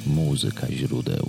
Muzyka źródeł.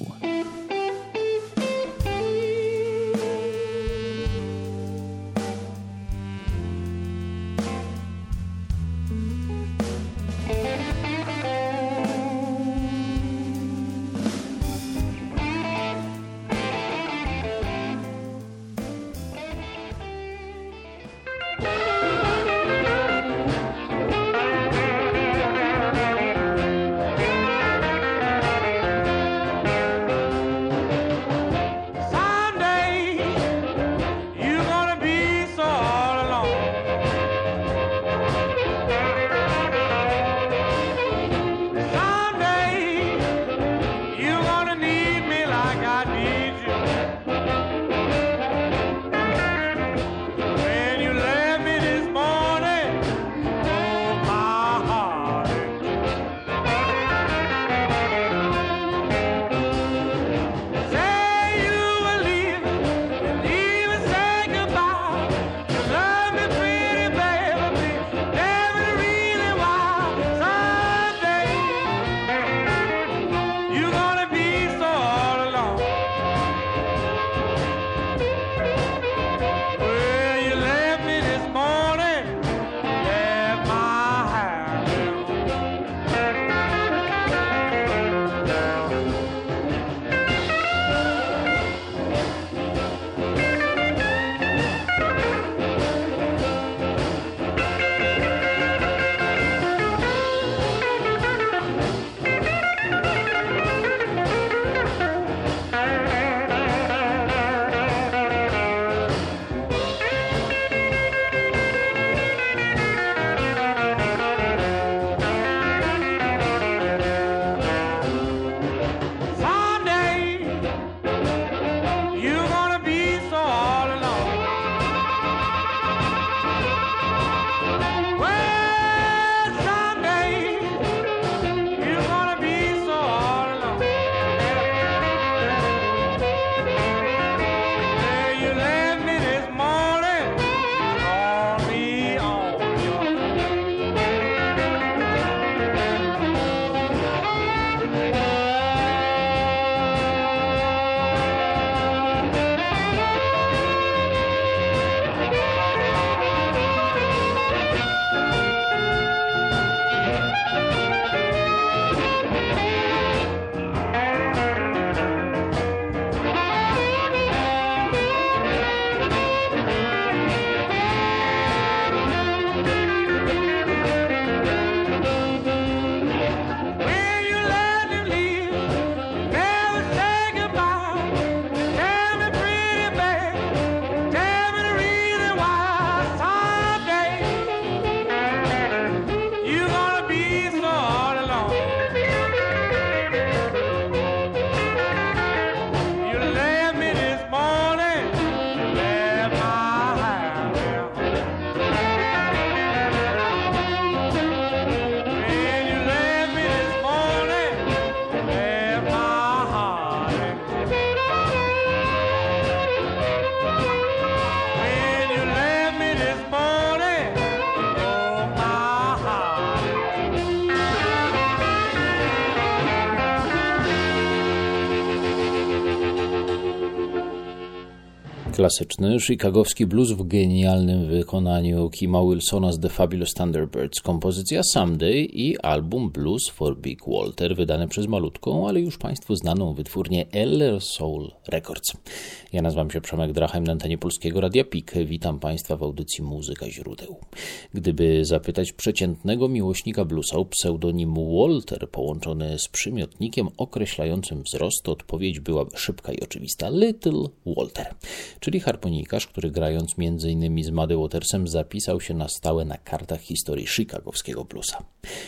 Klasyczny, chicagowski blues w genialnym wykonaniu Kima Wilsona z The Fabulous Thunderbirds, kompozycja Someday i album Blues for Big Walter, wydane przez malutką, ale już Państwu znaną wytwórnię Eller Soul Records. Ja nazywam się Przemek Drachem, na antenie Polskiego Radia PIK. Witam Państwa w audycji Muzyka źródeł. Gdyby zapytać przeciętnego miłośnika bluesa o pseudonim Walter połączony z przymiotnikiem określającym wzrost, odpowiedź byłaby szybka i oczywista. Little Walter, czyli harmonikarz, który grając m.in. z Muddy Watersem zapisał się na stałe na kartach historii chicagowskiego bluesa.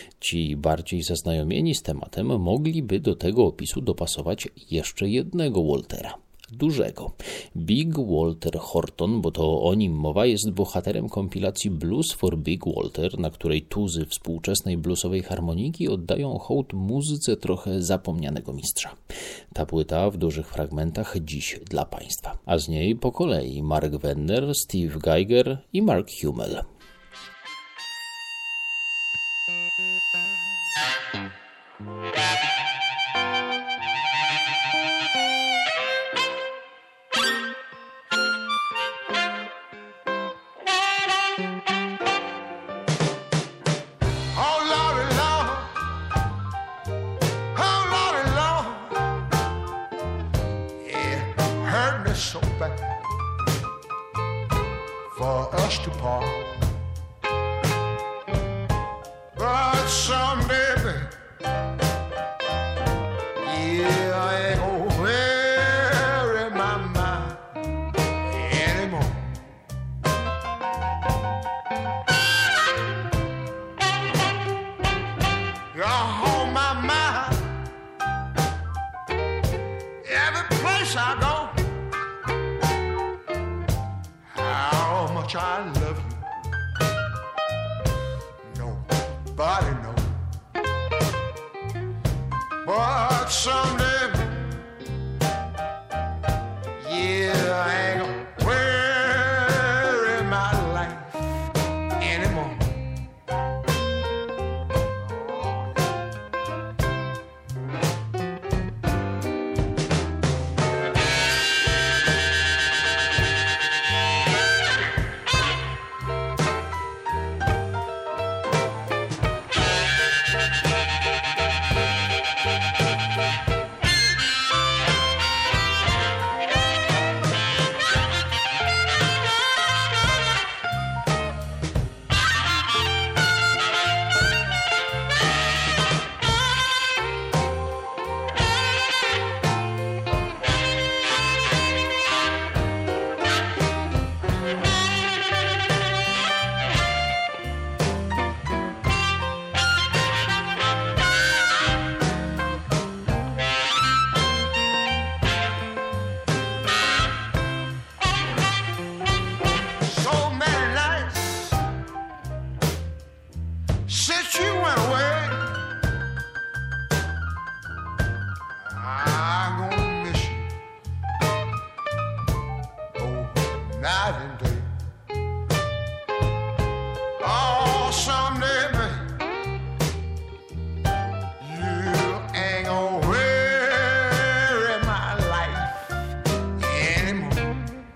Ci bardziej zaznajomieni z tematem mogliby do tego opisu dopasować jeszcze jednego Waltera. Dużego. Big Walter Horton, bo to o nim mowa, jest bohaterem kompilacji Blues for Big Walter, na której tuzy współczesnej bluesowej harmoniki oddają hołd muzyce trochę zapomnianego mistrza. Ta płyta w dużych fragmentach dziś dla Państwa. A z niej po kolei Mark Wenner, Steve Geiger i Mark Hummel. Oh, Lordy, Lord. Oh, Lordy, Lord. Yeah, hurt me so bad for us to part. But someday, baby, yeah, I ain't gonna worry my mind anymore. You're on my mind every place I go. How much I love you, nobody knows. But someday, yeah, I ain't gonna worry my life anymore. Since you went away, I'm gonna miss you both night and day. Oh, someday, man, you ain't gonna worry my life anymore.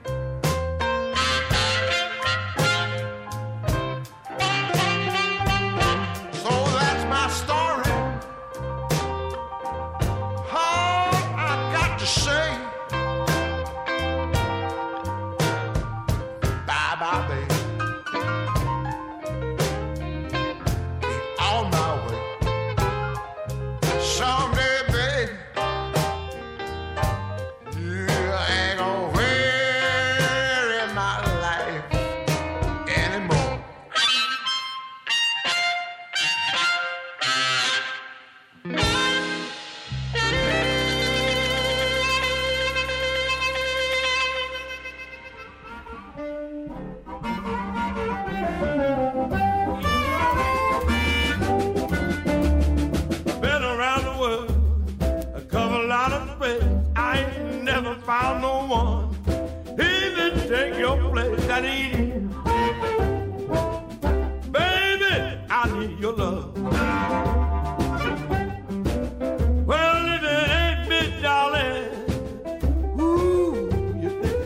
So that's my story. All I got to say. Bye bye, baby. Be on my way. Someday, baby, you ain't gonna worry my life anymore. Been around the world, I cover a lot of space. I ain't never found no one even take your place. I need you, baby. I need your love. Well, if it ain't me, darling, ooh, you think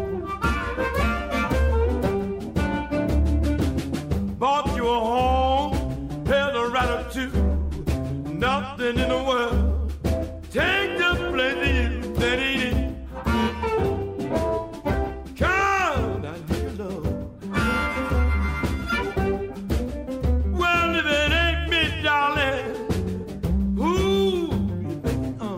bought you a home, paid a rat or two. Nothing in the world take the place of you that he did. Come, I need your love. Well, if it ain't me, darling, who you think of?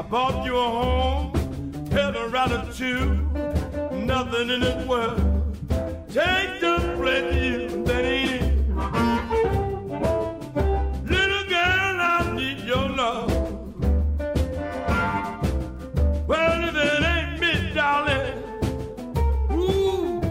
bought you a home, held a rather too. Nothing in this world take the place of you that ain't it. Little girl, I need your love. Well, if it ain't me, darling, ooh.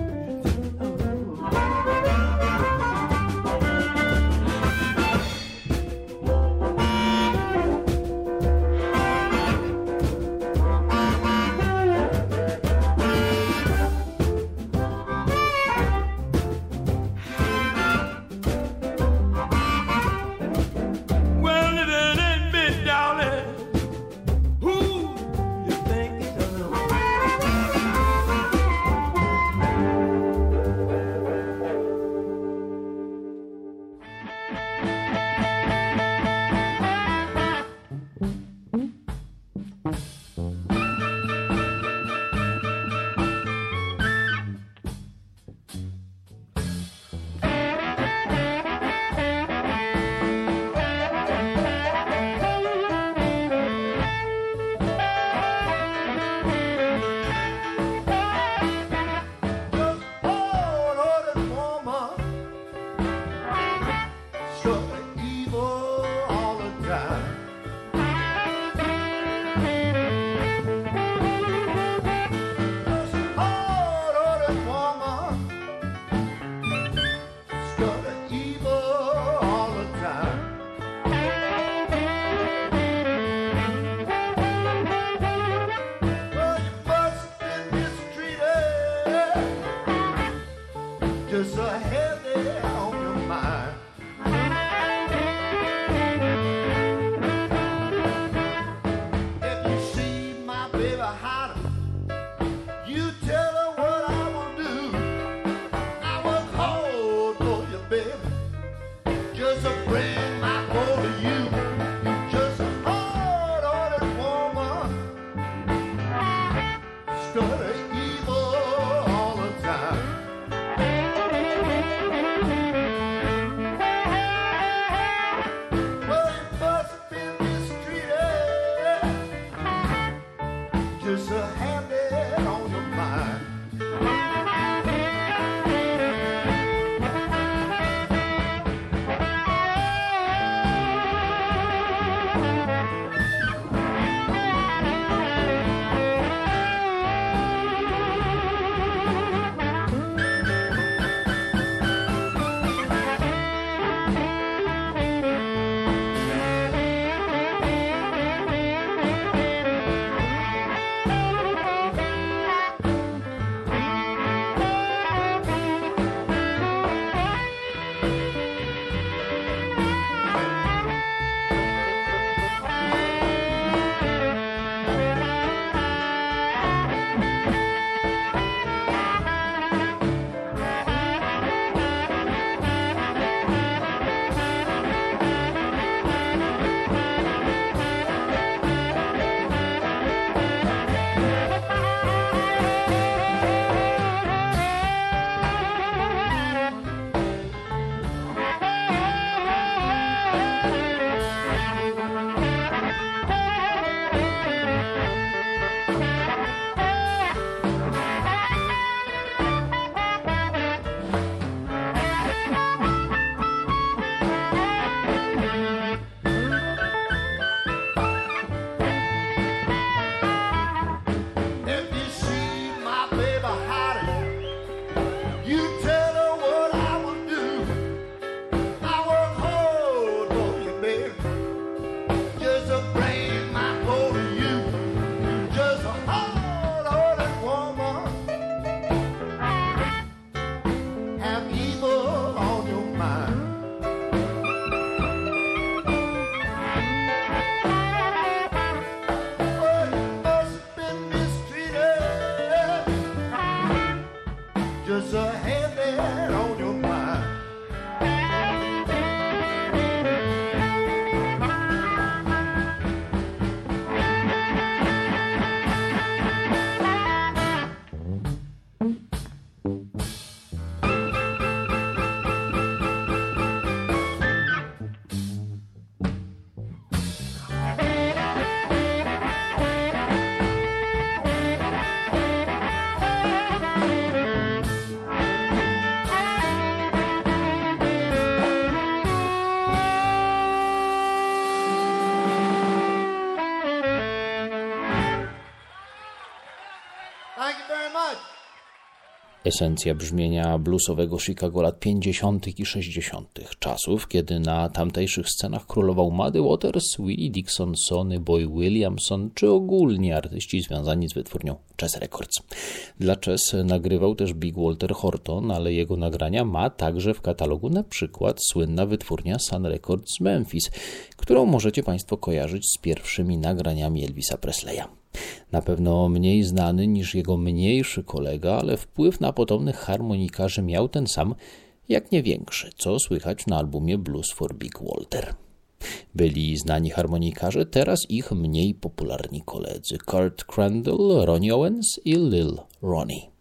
Esencja brzmienia bluesowego Chicago lat 50. i 60. Czasów, kiedy na tamtejszych scenach królował Muddy Waters, Willie Dixon, Sonny Boy Williamson, czy ogólnie artyści związani z wytwórnią Chess Records. Dla Chess nagrywał też Big Walter Horton, ale jego nagrania ma także w katalogu na przykład słynna wytwórnia Sun Records z Memphis, którą możecie Państwo kojarzyć z pierwszymi nagraniami Elvisa Presleya. Na pewno mniej znany niż jego mniejszy kolega, ale wpływ na potomnych harmonikarzy miał ten sam, jak nie większy, co słychać na albumie Blues for Big Walter. Byli znani harmonikarze, teraz ich mniej popularni koledzy Kurt Crandall, Ronnie Owens i Lil Ronnie.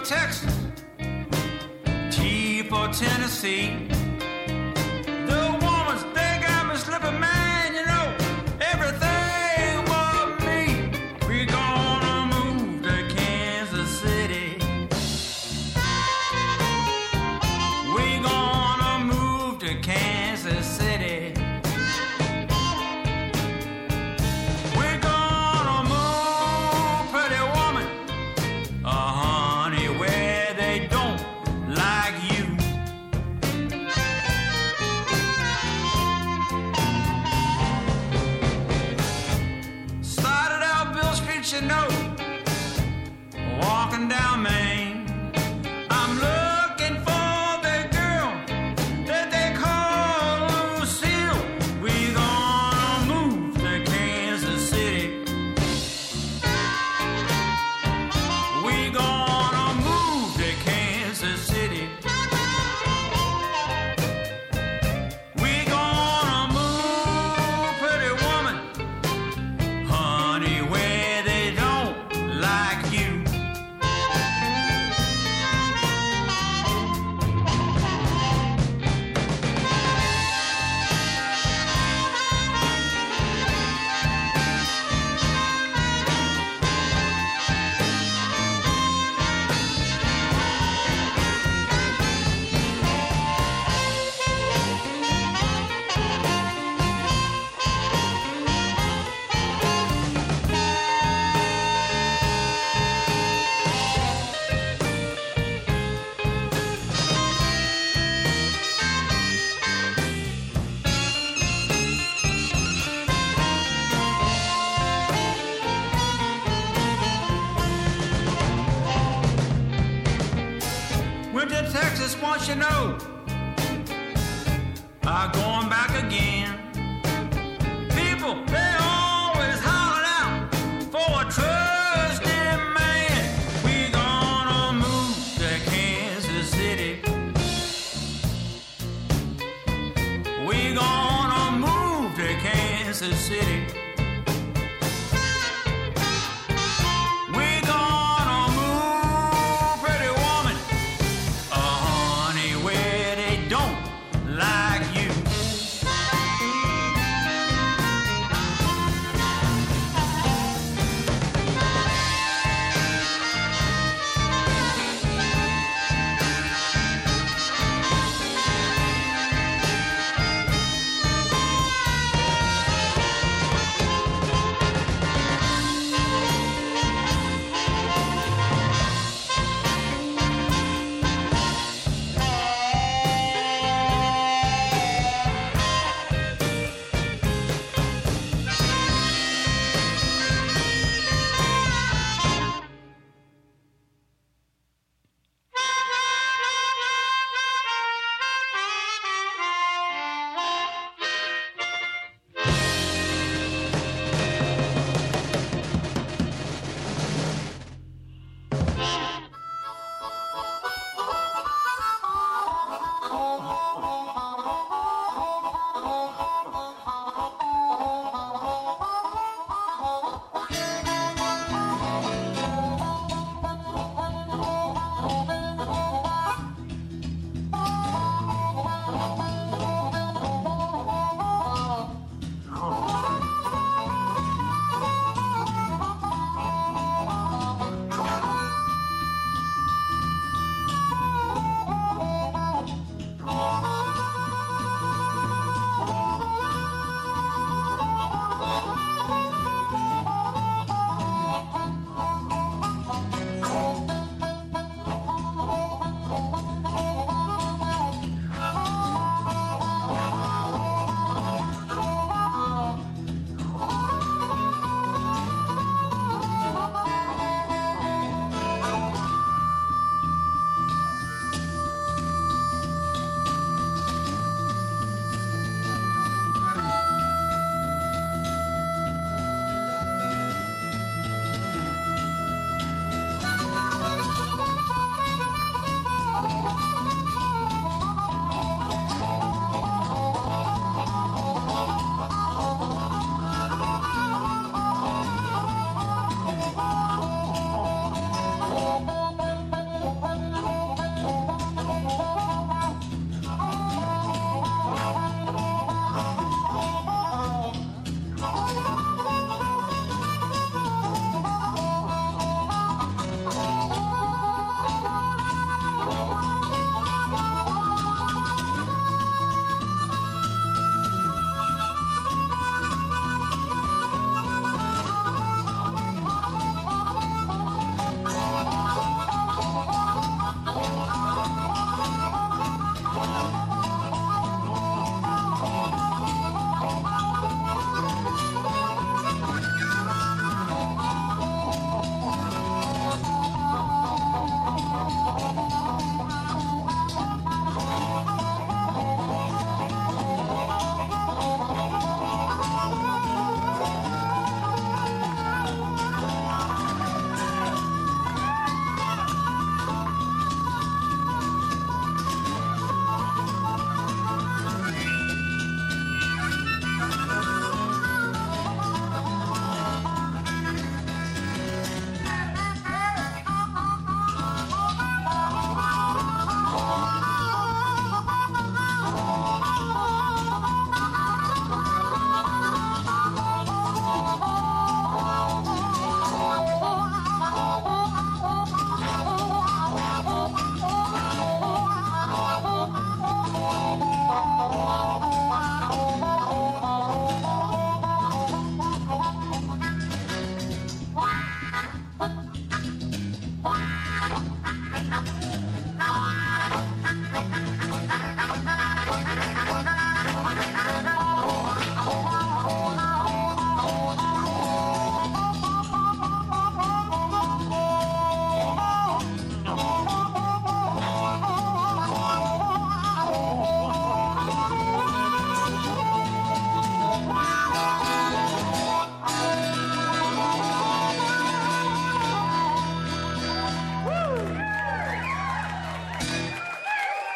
Texas, T for Tennessee. The woman's they got me slipping, man, you know, everything but me. We gonna move to Kansas City. We gonna move to Kansas City. We're gonna move, pretty woman, honey, where they don't like you. Started out Bill Street, you know, walking down Main. I'm looking for the girl that they call Lucille. We gonna move to Kansas City. We gonna move to Kansas City. We gonna move, pretty woman, honey, where they don't like you. Went to Texas once, you know, going back again. People, they always hollering out for a trusted man. We gonna move to Kansas City. We gonna move to Kansas City. We gonna move, pretty woman, honey, where they don't like you.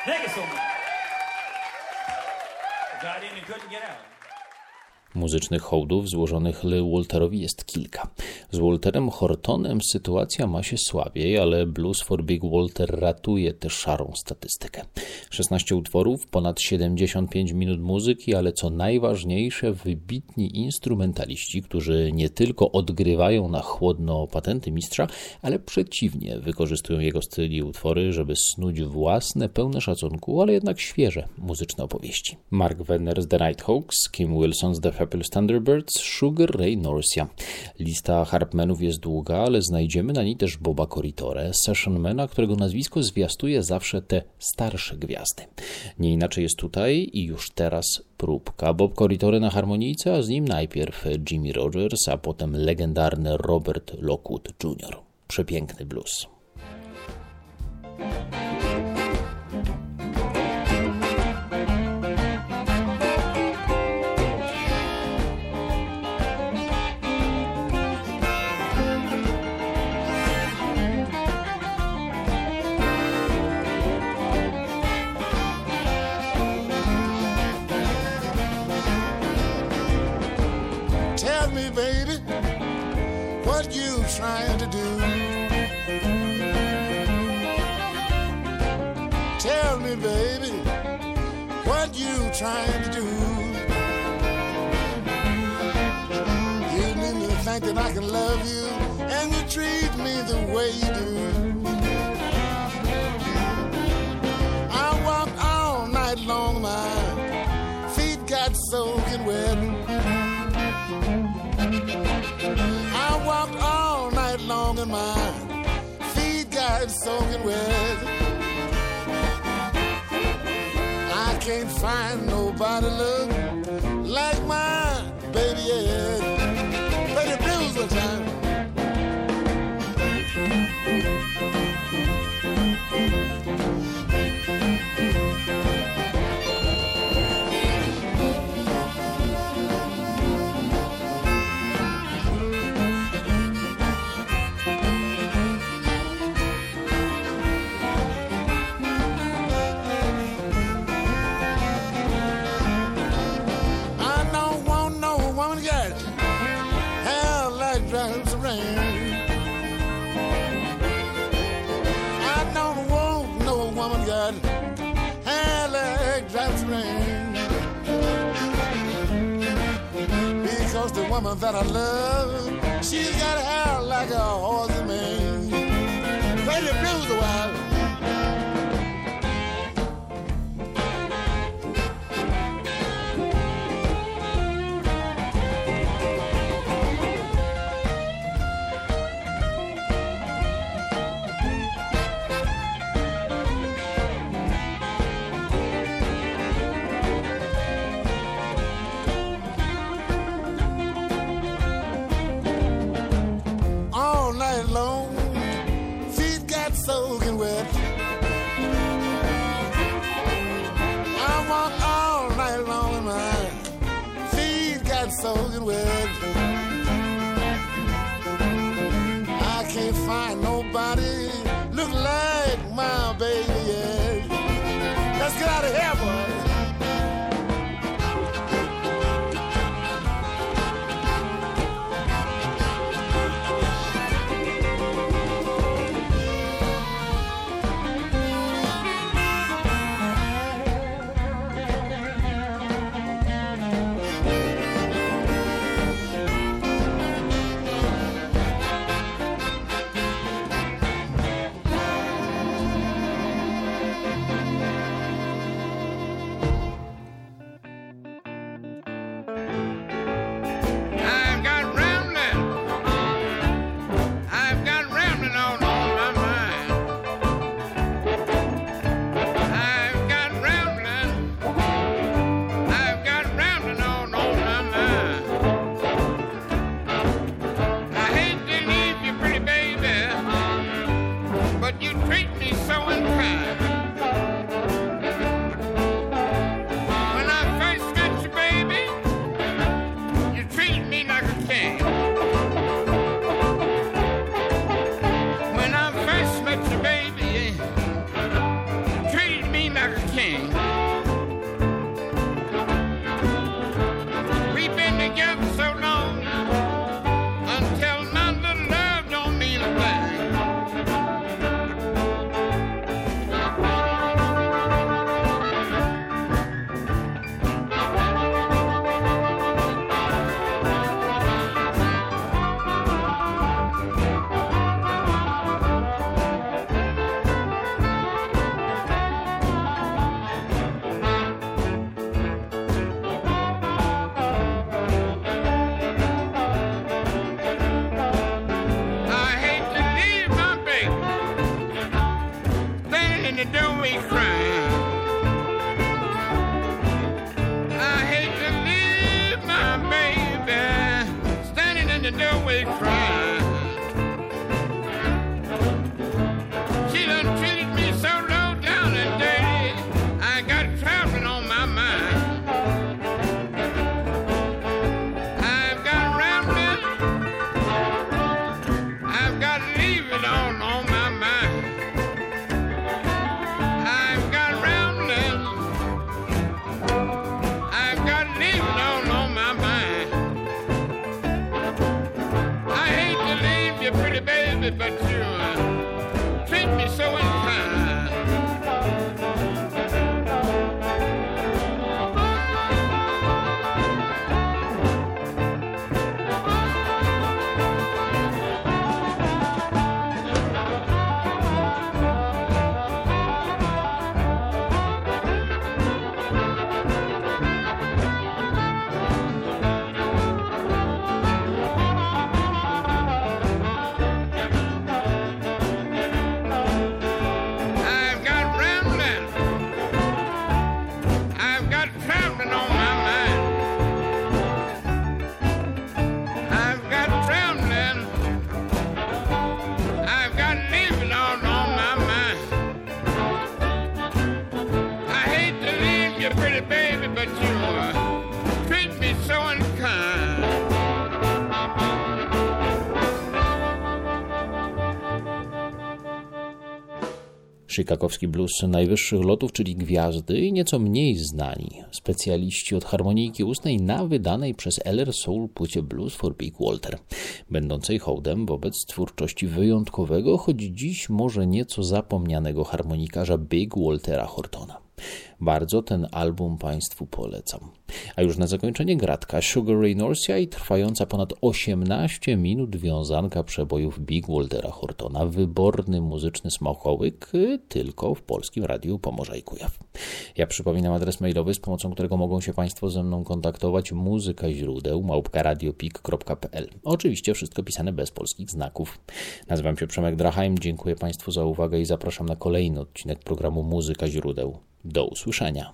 Thank you so much. Got in and couldn't get out. Muzycznych hołdów złożonych Lil Walterowi jest kilka. Z Walterem Hortonem sytuacja ma się słabiej, ale Blues for Big Walter ratuje tę szarą statystykę. 16 utworów, ponad 75 minut muzyki, ale co najważniejsze, wybitni instrumentaliści, którzy nie tylko odgrywają na chłodno patenty mistrza, ale przeciwnie, wykorzystują jego styl i utwory, żeby snuć własne, pełne szacunku, ale jednak świeże muzyczne opowieści. Mark Venner z The Nighthawks, Kim Wilson z The Fabulous Thunderbirds, Sugar Ray Norcia. Lista harpmenów jest długa, ale znajdziemy na niej też Boba Corritore, sessionmana, którego nazwisko zwiastuje zawsze te starsze gwiazdy. Nie inaczej jest tutaj i już teraz próbka. Bob Corritore na harmonijce, a z nim najpierw Jimmy Rogers, a potem legendarny Robert Lockwood Jr. Przepiękny blues. Tell me, baby, what you trying to do? Tell me, baby, what you trying to do? You need me to think that I can love you and you treat me the way you do. I walked all night long, my feet got soaking wet. I walked all night long and my feet got soaking wet. I can't find nobody look like my baby yet. Play the blues one time. Because the woman that I love, she's got hair like a horse's mane. Play the blues a while. Soaking wet. I walked all night long and my feet got soaking wet. I can't find nobody look like my baby yet. Let's get out of here, boys. like a king. We've been together so long until my little love don't mean a thing. The doorway crying. I hate to leave my baby standing in the doorway crying. She done treated me so low down and dirty. I got traveling on my mind. I've got rambling. I've got leaving on my mind. But you treat me so unkind. Chicagowski blues najwyższych lotów, czyli gwiazdy i nieco mniej znani specjaliści od harmonijki ustnej na wydanej przez LR Soul płycie Blues for Big Walter, będącej hołdem wobec twórczości wyjątkowego, choć dziś może nieco zapomnianego harmonikarza Big Waltera Hortona. Bardzo ten album Państwu polecam. A już na zakończenie gratka Sugar Ray Norcia i trwająca ponad 18 minut wiązanka przebojów Big Waltera Hortona. Wyborny muzyczny smakołyk tylko w Polskim Radiu Pomorza i Kujaw. Ja przypominam adres mailowy, z pomocą którego mogą się Państwo ze mną kontaktować: muzykaźródeł@radiopik.pl. Oczywiście wszystko pisane bez polskich znaków. Nazywam się Przemek Draheim, dziękuję Państwu za uwagę i zapraszam na kolejny odcinek programu Muzyka Źródeł. Do usłyszenia.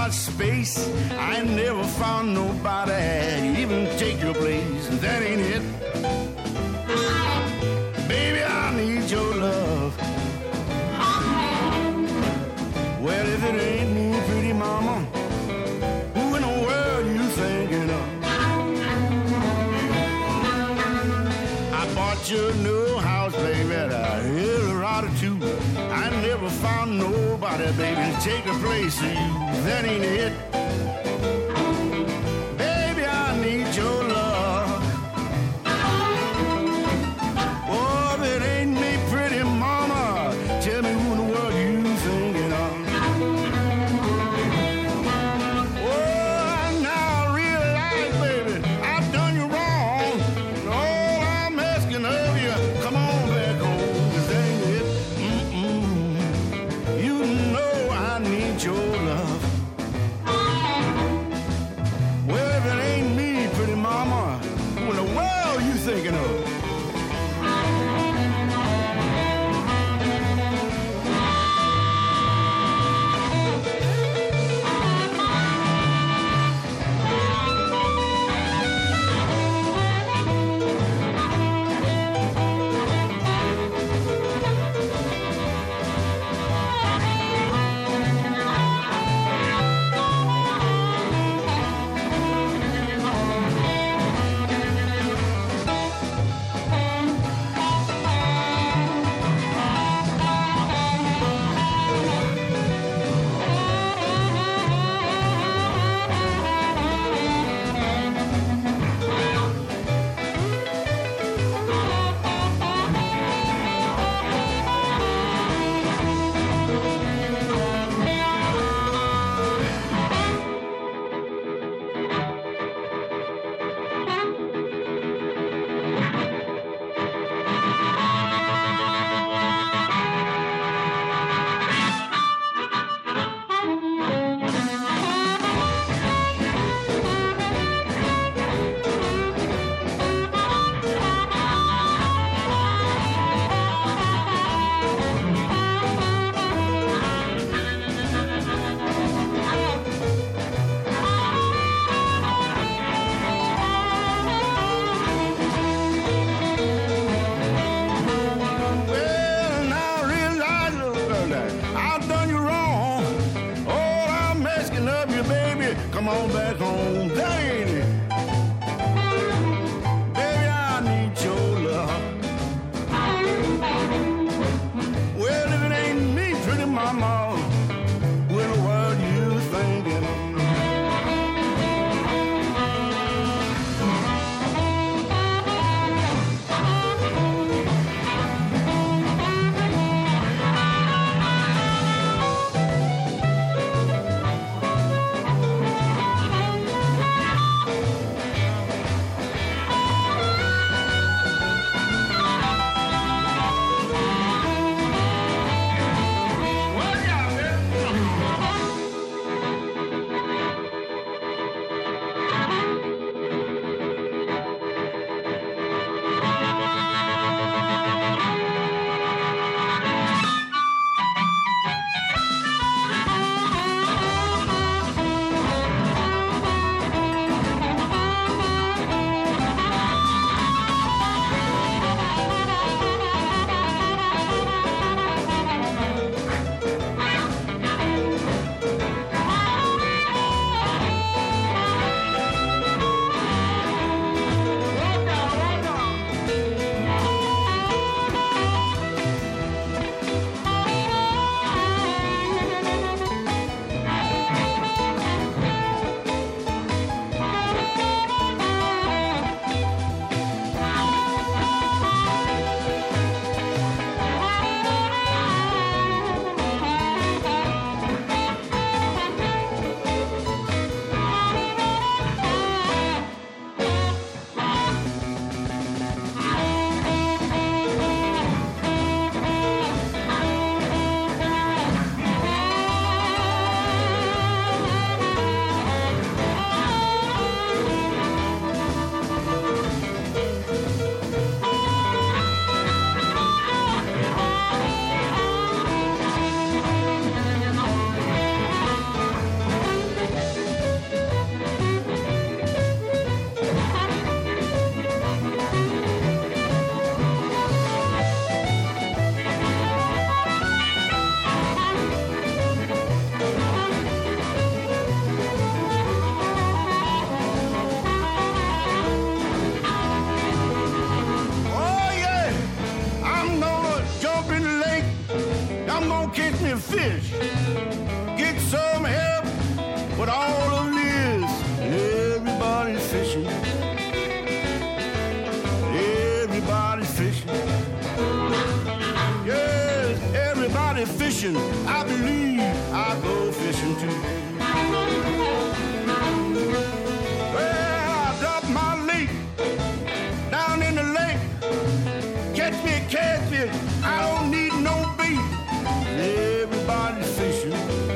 got space. I never found nobody even take your place. That ain't it. Baby, I need your love. Well, if it ain't me, pretty mama, who in the world you thinking of? I bought you a new house, baby, at a Eldorado too. I never found nobody, baby, to take the place of you. That ain't it. Baby, I need your love. Oh, if it ain't me, pretty mama, tell me who in the world you thinking of. Oh, now I realize, baby, I've done you wrong. And all I'm asking of you, come on back home, 'cause that ain't it. You know I need your love. fishing. Everybody's fishing. Yes, everybody fishing. I believe I go fishing too. Well, I dropped my lake down in the lake. Catch me a catfish. I don't need no bait. Everybody's fishing.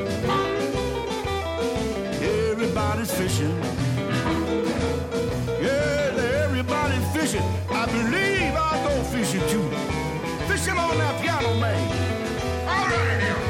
Everybody's fishing. Yeah, everybody's fishing. I believe I'll go fishing too. Fishing on that piano, man. All right now.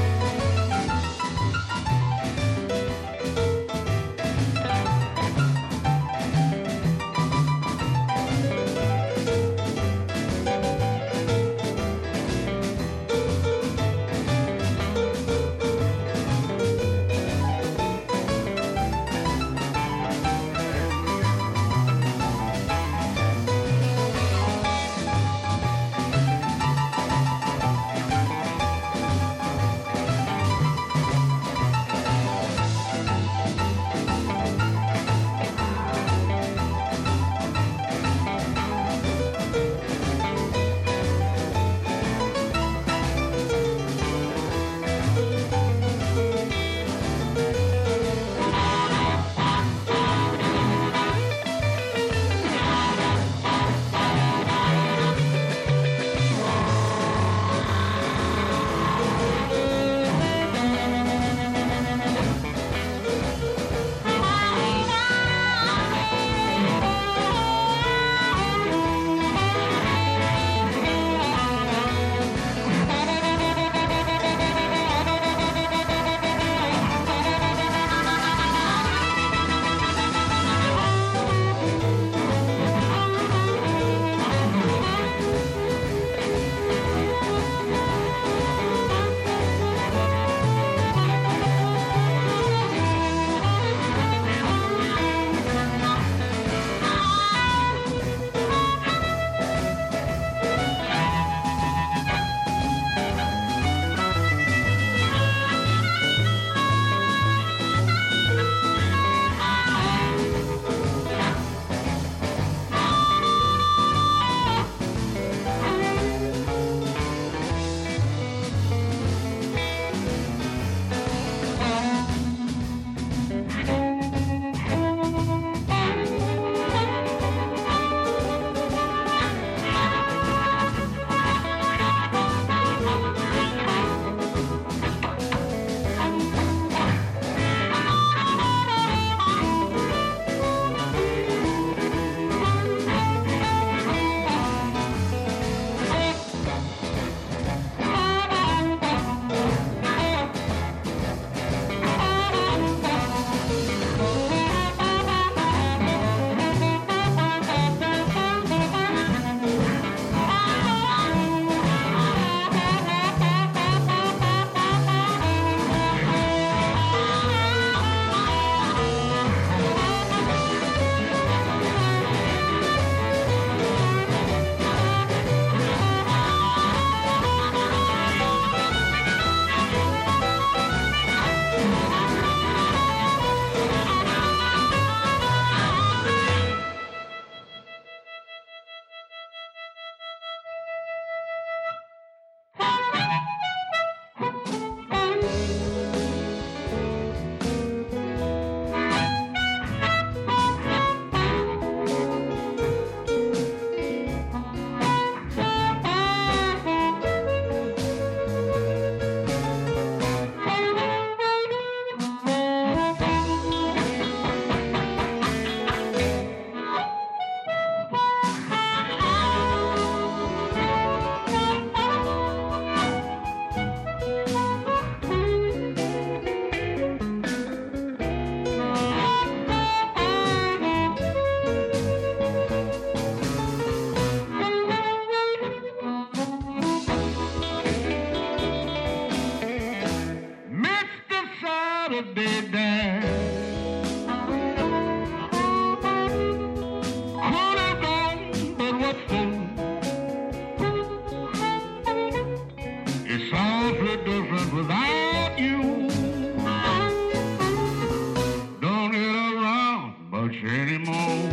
home.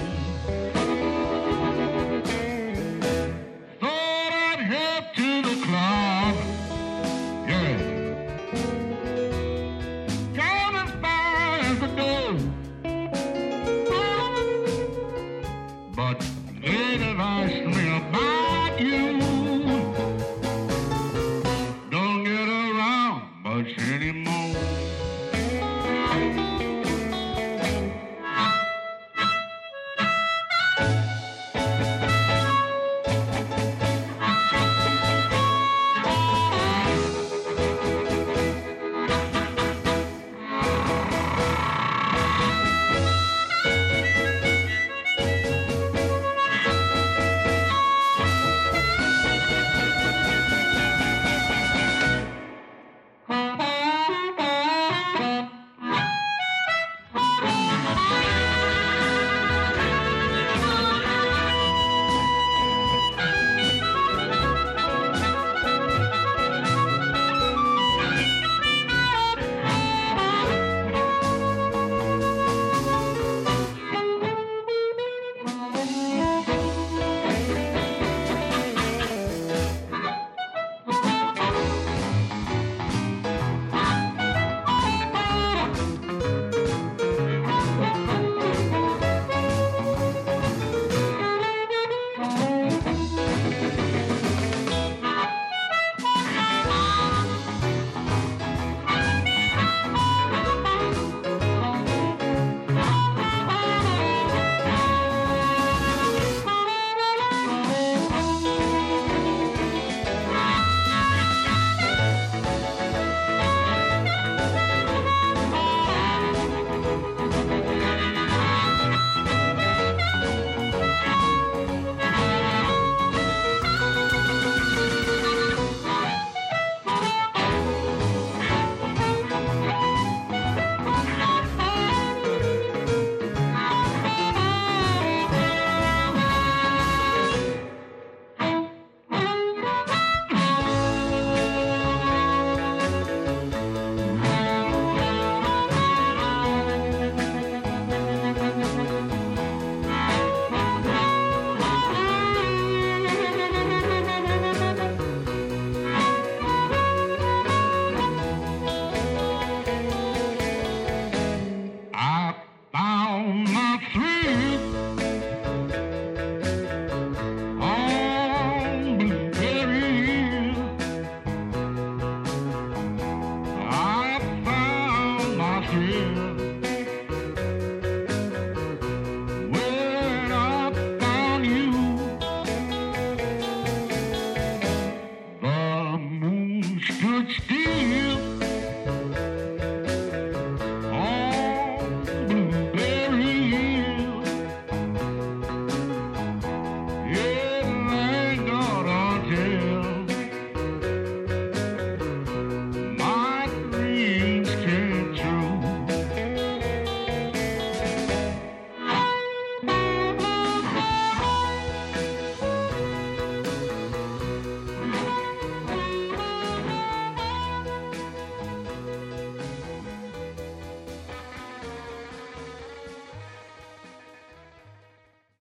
Thought I'd head to the club, yeah. Got as far as the door, but they advised me